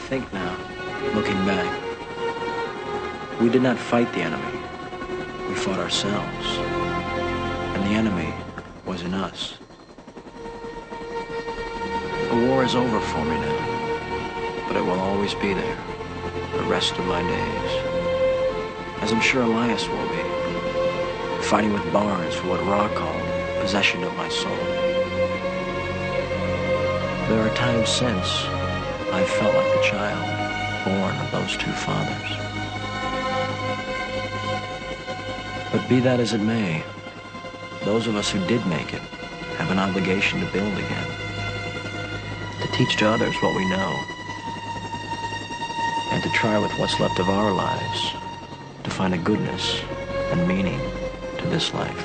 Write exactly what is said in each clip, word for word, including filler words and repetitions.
think now, looking back, we did not fight the enemy. We fought ourselves. And the enemy was in us. The war is over for me now, but it will always be there, the rest of my days. As I'm sure Elias will be, fighting with Barnes for what Ra called possession of my soul. There are times since I've felt like the child born of those two fathers. But be that as it may, those of us who did make it have an obligation to build again, to teach to others what we know, and to try with what's left of our lives to find a goodness and meaning to this life.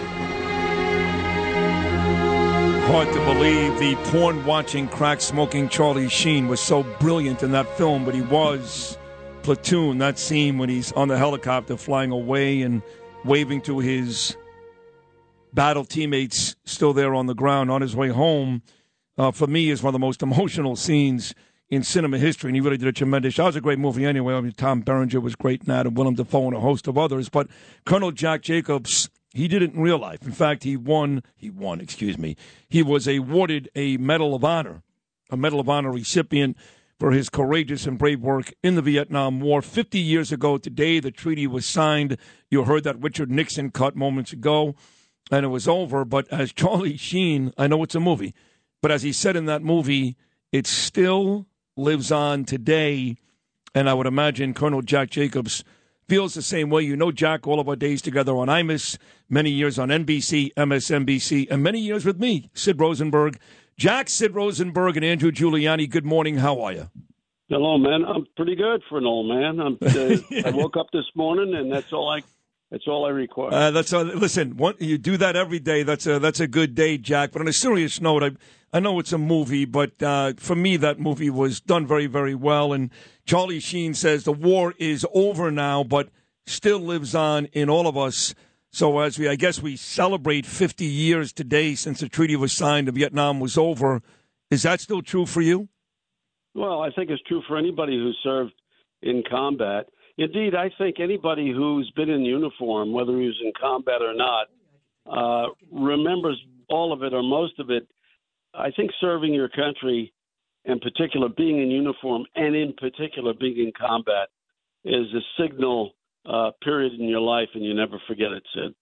Hard to believe the porn-watching, crack-smoking Charlie Sheen was so brilliant in that film, but he was. Platoon, that scene when he's on the helicopter flying away and waving to his battle teammates still there on the ground on his way home, uh, for me is one of the most emotional scenes in cinema history, and he really did a tremendous job. It was a great movie anyway. I mean, Tom Berenger was great in that, and Willem Dafoe and a host of others, but Colonel Jack Jacobs, he did it in real life. In fact, he won, he won, excuse me, he was awarded a Medal of Honor, a Medal of Honor recipient for his courageous and brave work in the Vietnam War. Fifty years ago today, the treaty was signed. You heard that Richard Nixon cut moments ago, and it was over. But as Charlie Sheen, I know it's a movie, but as he said in that movie, it still lives on today, and I would imagine Colonel Jack Jacobs feels the same way. You know Jack, all of our days together on Imus, many years on N B C, M S N B C, and many years with me, Sid Rosenberg. Jack, Sid Rosenberg, and Andrew Giuliani, good morning. How are you? Hello, man. I'm pretty good for an old man. I'm, uh, I woke up this morning, and that's all I that's all I require. Uh, that's uh, listen. One, you do that every day. That's a that's a good day, Jack. But on a serious note, I I know it's a movie, but uh, for me, that movie was done very, very well. And Charlie Sheen says the war is over now, but still lives on in all of us. So as we, I guess we celebrate fifty years today since the treaty was signed and Vietnam was over. Is that still true for you? Well, I think it's true for anybody who served in combat. Indeed, I think anybody who's been in uniform, whether he was in combat or not, uh, remembers all of it or most of it. I think serving your country, in particular being in uniform, and in particular being in combat, is a signal uh, period in your life, and you never forget it, Sid.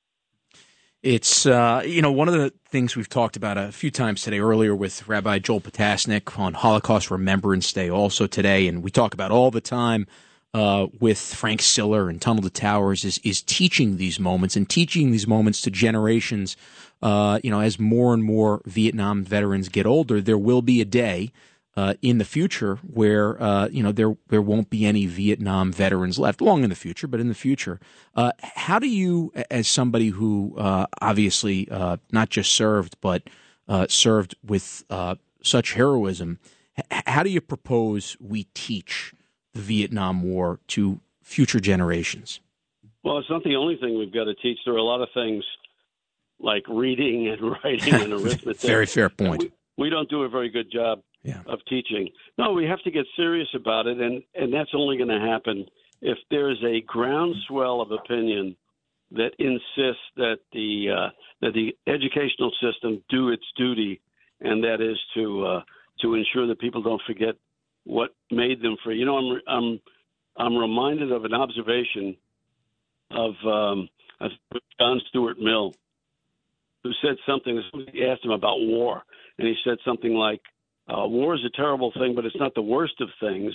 It's, uh, you know, one of the things we've talked about a few times today, earlier with Rabbi Joel Potasnik on Holocaust Remembrance Day, also today, and we talk about all the time uh, with Frank Siller and Tunnel to Towers, is, is teaching these moments and teaching these moments to generations. Uh, you know, as more and more Vietnam veterans get older, there will be a day uh, in the future where, uh, you know, there there won't be any Vietnam veterans left, long in the future, but in the future. Uh, how do you, as somebody who uh, obviously uh, not just served, but uh, served with uh, such heroism, h- how do you propose we teach the Vietnam War to future generations? Well, it's not the only thing we've got to teach. There are a lot of things like reading and writing and arithmetic. Very fair point. We, we don't do a very good job yeah. of teaching. No, we have to get serious about it, and, and that's only going to happen if there's a groundswell of opinion that insists that the uh, that the educational system do its duty, and that is to uh, to ensure that people don't forget what made them free. You know, I'm I'm I'm reminded of an observation of, um, of John Stuart Mill, who said something. Somebody asked him about war, and he said something like, uh, "War is a terrible thing, but it's not the worst of things.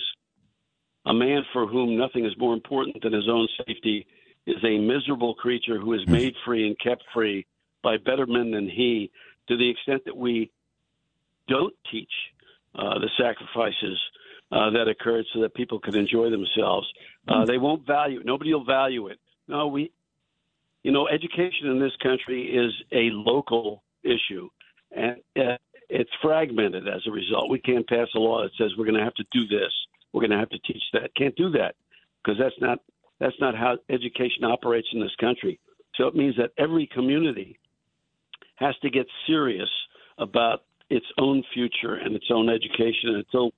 A man for whom nothing is more important than his own safety is a miserable creature who is made free and kept free by better men than he, to the extent that we don't teach uh, the sacrifices uh, that occurred so that people could enjoy themselves. Uh, they won't value it. Nobody will value it. No, we, you know, education in this country is a local issue, and uh, it's fragmented as a result. We can't pass a law that says we're going to have to do this. We're going to have to teach that. Can't do that because that's not that's not how education operates in this country. So it means that every community has to get serious about its own future and its own education and its own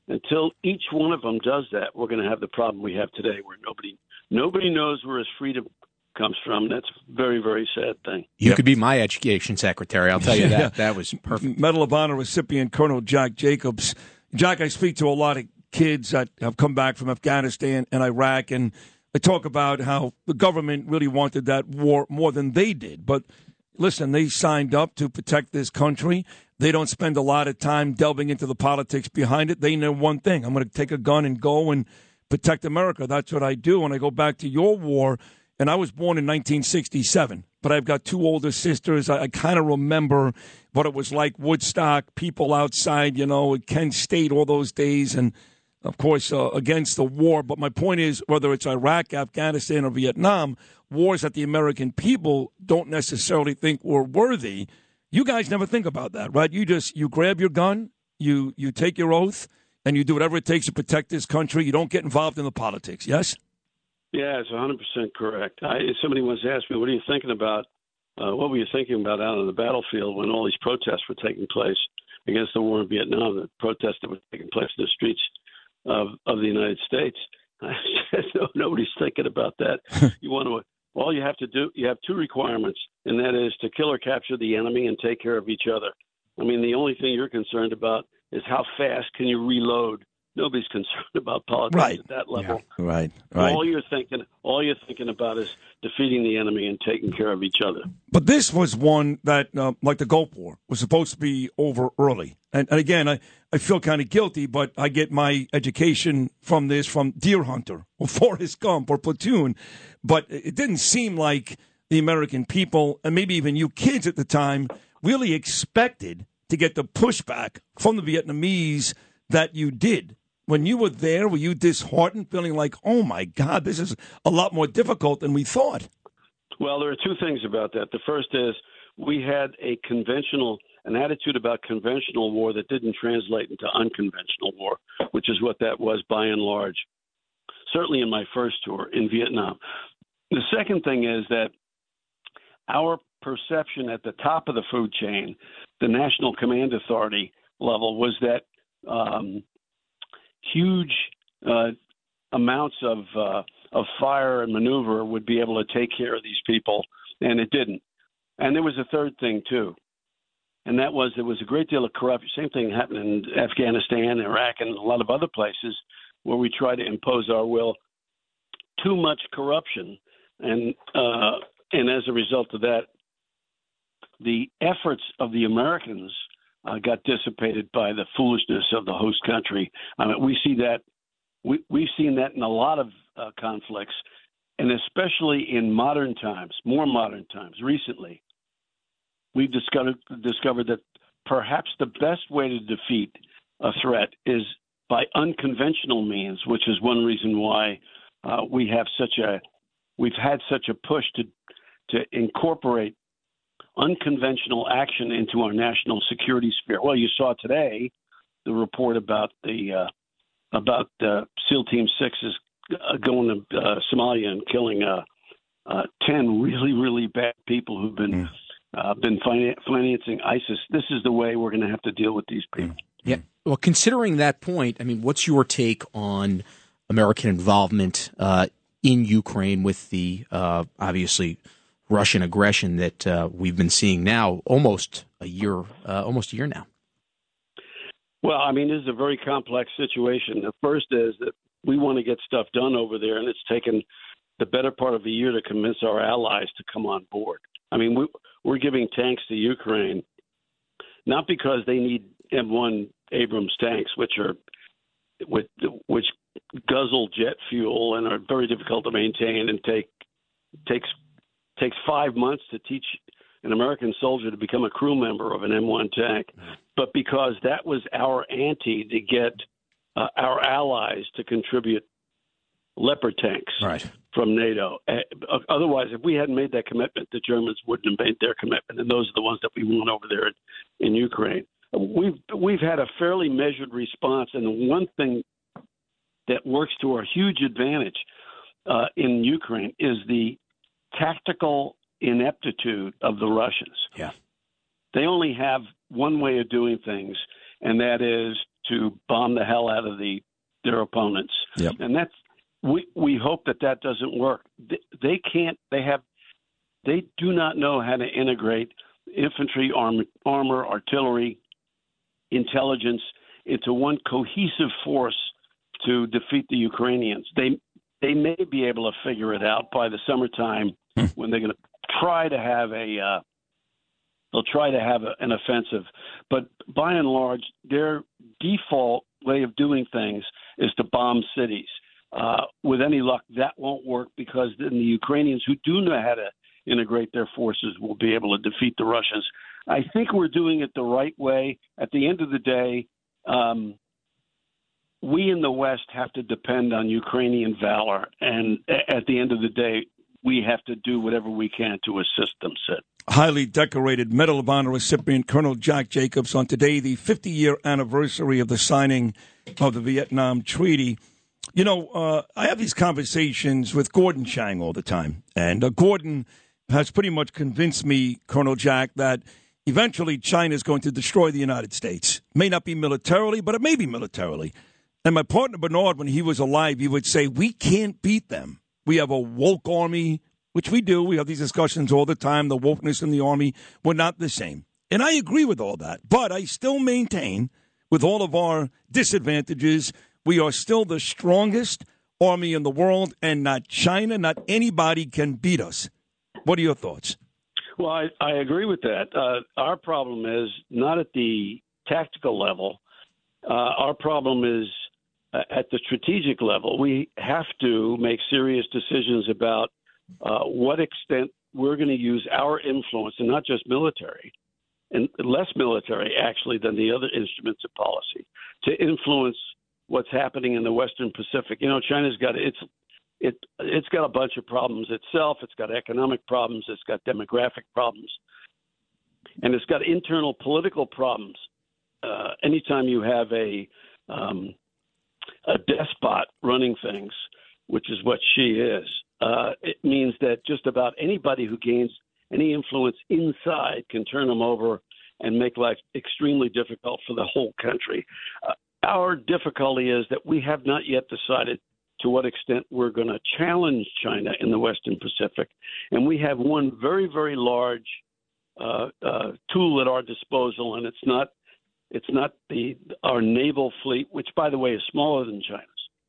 until each one of them does that, we're going to have the problem we have today, where nobody nobody knows where his freedom comes from. That's a very, very sad thing. You yep. could be my education secretary. I'll tell you that. That was perfect. Medal of Honor recipient Colonel Jack Jacobs. Jack, I speak to a lot of kids that have come back from Afghanistan and Iraq, and I talk about how the government really wanted that war more than they did. But listen, they signed up to protect this country. They don't spend a lot of time delving into the politics behind it. They know one thing: I'm going to take a gun and go and protect America. That's what I do. And I go back to your war, and I was born in nineteen sixty-seven, but I've got two older sisters. I, I kind of remember what it was like, Woodstock, people outside, you know, at Kent State, all those days, and, of course, uh, against the war. But my point is, whether it's Iraq, Afghanistan, or Vietnam, wars that the American people don't necessarily think were worthy. You guys never think about that, right? You just, you grab your gun, you you take your oath, and you do whatever it takes to protect this country. You don't get involved in the politics, yes? Yeah, it's one hundred percent correct. I, somebody once asked me, what are you thinking about, uh, what were you thinking about out on the battlefield when all these protests were taking place against the war in Vietnam, the protests that were taking place in the streets of, of the United States? I said, no, nobody's thinking about that. You want to, all you have to do, you have two requirements, and that is to kill or capture the enemy and take care of each other. I mean, the only thing you're concerned about is how fast can you reload. Nobody's concerned about politics right. at that level. Yeah. Right, right. All you're thinking, all you're thinking about is defeating the enemy and taking care of each other. But this was one that, uh, like the Gulf War, was supposed to be over early. And, and again, I, I feel kind of guilty, but I get my education from this from Deer Hunter or Forrest Gump or Platoon. But it didn't seem like the American people, and maybe even you kids at the time, really expected to get the pushback from the Vietnamese that you did. When you were there, were you disheartened, feeling like, oh, my God, this is a lot more difficult than we thought? Well, there are two things about that. The first is we had a conventional, an attitude about conventional war that didn't translate into unconventional war, which is what that was by and large, certainly in my first tour in Vietnam. The second thing is that our perception at the top of the food chain, the National Command Authority level, was that um, huge uh, amounts of uh, of fire and maneuver would be able to take care of these people, and it didn't. And there was a third thing, too, and that was there was a great deal of corruption. Same thing happened in Afghanistan, Iraq, and a lot of other places where we try to impose our will. Too much corruption, and uh, and as a result of that, the efforts of the Americans Uh, got dissipated by the foolishness of the host country. I mean, we see that we, we've seen that in a lot of uh, conflicts, and especially in modern times, more modern times. Recently, we've discovered discovered that perhaps the best way to defeat a threat is by unconventional means, which is one reason why uh, we have such a we've had such a push to to incorporate unconventional action into our national security sphere. Well, you saw today the report about the uh, about uh, SEAL Team Six's uh, going to uh, Somalia and killing uh, uh, ten really, really bad people who've been mm. uh, been finan- financing ISIS. This is the way we're going to have to deal with these people. Yeah. Well, considering that point, I mean, what's your take on American involvement uh, in Ukraine with the uh, obviously Russian aggression that uh, we've been seeing now almost a year, uh, almost a year now? Well, I mean, this is a very complex situation. The first is that we want to get stuff done over there, and it's taken the better part of a year to convince our allies to come on board. I mean, we, we're giving tanks to Ukraine, not because they need M one Abrams tanks, which are which, which guzzle jet fuel and are very difficult to maintain and take takes takes five months to teach an American soldier to become a crew member of an M one tank, but because that was our ante to get uh, our allies to contribute Leopard tanks right. from NATO. Uh, otherwise, if we hadn't made that commitment, the Germans wouldn't have made their commitment, and those are the ones that we want over there in, in Ukraine. We've we've had a fairly measured response, and the one thing that works to our huge advantage uh, in Ukraine is the tactical ineptitude of the Russians. Yeah. They only have one way of doing things, and that is to bomb the hell out of the their opponents. Yep. And that's we we hope that that doesn't work. They, they can't. They have. They do not know how to integrate infantry, armor, armor, artillery, intelligence into one cohesive force to defeat the Ukrainians. They they may be able to figure it out by the summertime when they're going to try to have a uh, they'll try to have a, an offensive. But by and large, their default way of doing things is to bomb cities. Uh, with any luck, that won't work because then the Ukrainians who do know how to integrate their forces will be able to defeat the Russians. I think we're doing it the right way. At the end of the day, um, we in the West have to depend on Ukrainian valor. And at the end of the day, we have to do whatever we can to assist them, Sid. Highly decorated Medal of Honor recipient Colonel Jack Jacobs on today, the fifty-year anniversary of the signing of the Vietnam Treaty. You know, uh, I have these conversations with Gordon Chang all the time, and uh, Gordon has pretty much convinced me, Colonel Jack, that eventually China is going to destroy the United States. May not be militarily, but it may be militarily. And my partner Bernard, when he was alive, he would say, we can't beat them. We have a woke army, which we do. We have these discussions all the time. The wokeness in the army, we're not the same. And I agree with all that. But I still maintain, with all of our disadvantages, we are still the strongest army in the world, and not China, not anybody can beat us. What are your thoughts? Well, I, I agree with that. Uh, our problem is not at the tactical level. Uh, our problem is uh, at the strategic level. We have to make serious decisions about uh, what extent we're going to use our influence, and not just military, and less military, actually, than the other instruments of policy, to influence what's happening in the Western Pacific. You know, China's got its it it's got a bunch of problems itself. It's got economic problems. It's got demographic problems, and it's got internal political problems. Uh, anytime you have a um, a despot running things, which is what she is, uh, it means that just about anybody who gains any influence inside can turn them over and make life extremely difficult for the whole country. Uh, Our difficulty is that we have not yet decided to what extent we're going to challenge China in the Western Pacific. And we have one very, very large uh, uh, tool at our disposal, and it's not it's not the our naval fleet, which, by the way, is smaller than China's,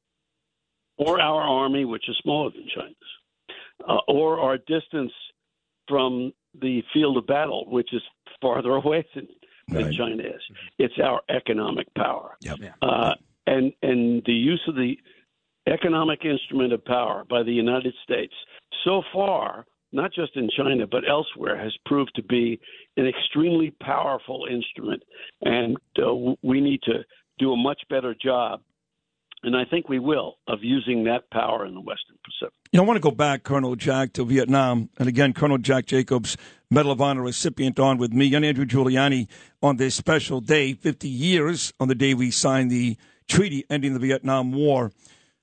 or our army, which is smaller than China's, uh, or our distance from the field of battle, which is farther away than than right. China is. It's our economic power. Yep. Uh, and and the use of the economic instrument of power by the United States so far, not just in China but elsewhere, has proved to be an extremely powerful instrument. And uh, we need to do a much better job, and I think we will, of using that power in the Western Pacific. You know, I want to go back, Colonel Jack, to Vietnam. And again, Colonel Jack Jacobs, Medal of Honor recipient, on with me and Andrew Giuliani on this special day, fifty years on the day we signed the treaty ending the Vietnam War.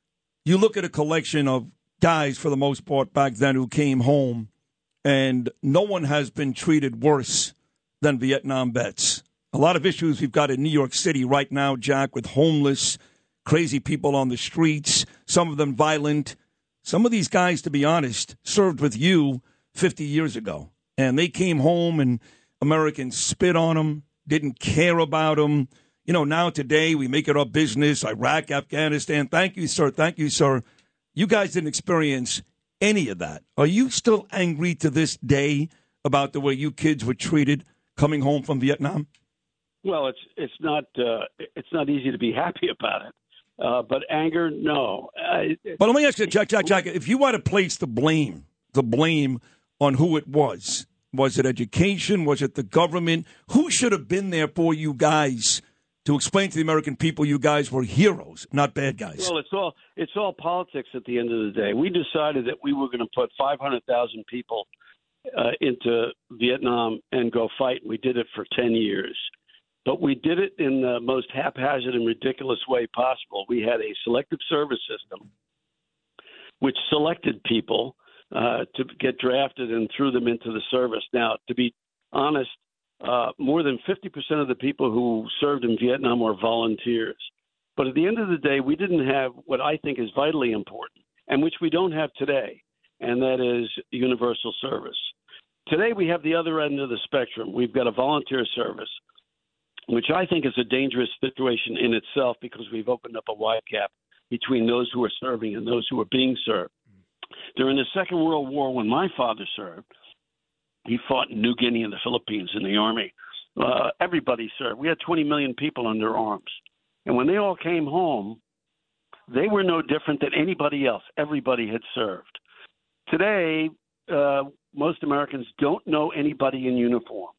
You look at a collection of guys, for the most part, back then who came home, and no one has been treated worse than Vietnam vets. A lot of issues we've got in New York City right now, Jack, with homeless, crazy people on the streets, some of them violent. Some of these guys, to be honest, served with you fifty years ago. And they came home and Americans spit on them, didn't care about them. You know, now today we make it our business, Iraq, Afghanistan. Thank you, sir. Thank you, sir. You guys didn't experience any of that. Are you still angry to this day about the way you kids were treated coming home from Vietnam? Well, it's it's not uh, it's not easy to be happy about it. Uh, but anger, no. Uh, but let me ask you, Jack, Jack, Jack, if you were to place the blame, the blame on who it was, was it education? Was it the government? Who should have been there for you guys to explain to the American people you guys were heroes, not bad guys? Well, it's all it's all politics at the end of the day. We decided that we were going to put five hundred thousand people uh, into Vietnam and go fight. We did it for ten years. But we did it in the most haphazard and ridiculous way possible. We had a selective service system which selected people uh, to get drafted and threw them into the service. Now, to be honest, uh, more than fifty percent of the people who served in Vietnam were volunteers. But at the end of the day, we didn't have what I think is vitally important, and which we don't have today, and that is universal service. Today, we have the other end of the spectrum. We've got a volunteer service, which I think is a dangerous situation in itself because we've opened up a wide gap between those who are serving and those who are being served. During the Second World War, when my father served, he fought in New Guinea and the Philippines in the Army. Uh, everybody served. We had twenty million people under arms. And when they all came home, they were no different than anybody else. Everybody had served. Today, uh, most Americans don't know anybody in uniform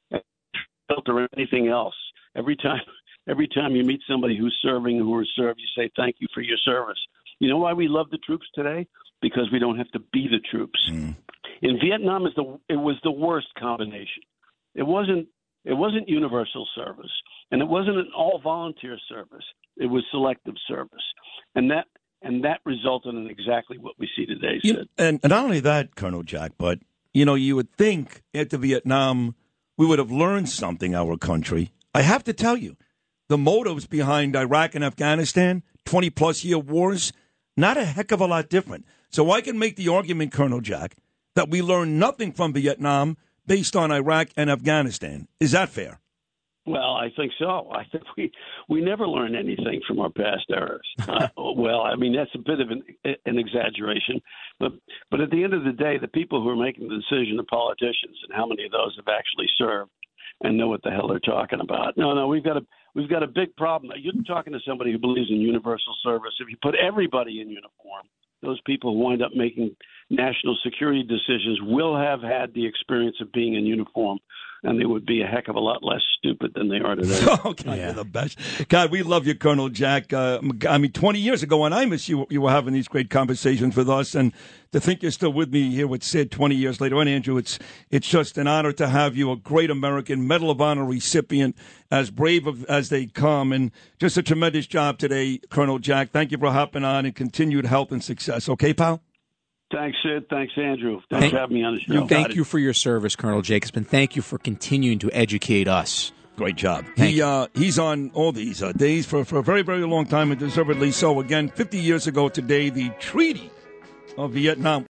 or anything else. Every time, every time you meet somebody who's serving or who is served, you say, thank you for your service. You know why we love the troops today? Because we don't have to be the troops. Mm. In Vietnam, is the it was the worst combination. It wasn't it wasn't universal service, and it wasn't an all volunteer service. It was selective service, and that and that resulted in exactly what we see today. You know, and, and not only that, Colonel Jack, but you know, you would think after Vietnam we would have learned something. Our country. I have to tell you, the motives behind Iraq and Afghanistan, twenty plus year wars, not a heck of a lot different. So I can make the argument, Colonel Jack, that we learned nothing from Vietnam based on Iraq and Afghanistan. Is that fair? Well, I think so. I think we we never learned anything from our past errors. Uh, well, I mean, that's a bit of an, an exaggeration. But, but at the end of the day, the people who are making the decision are politicians, and how many of those have actually served and know what the hell they're talking about. No, no, we've got a we've got a big problem. You're talking to somebody who believes in universal service. If you put everybody in uniform, those people who wind up making national security decisions will have had the experience of being in uniform, and they would be a heck of a lot less stupid than they are today. Oh, God, yeah. You're the best. God, we love you, Colonel Jack. Uh, I mean, twenty years ago when I miss you, you were having these great conversations with us, and to think you're still with me here with Sid twenty years later. And, Andrew, it's it's just an honor to have you, a great American Medal of Honor recipient, as brave of, as they come, and just a tremendous job today, Colonel Jack. Thank you for hopping on, and continued health and success. Okay, pal? Thanks, Sid. Thanks, Andrew. Thanks thank, for having me on the show. Thank you for your service, Colonel Jacobson. Thank you for continuing to educate us. Great job. Thank he uh, He's on all these uh, days for, for a very, very long time, and deservedly so. Again, fifty years ago today, the Treaty of Vietnam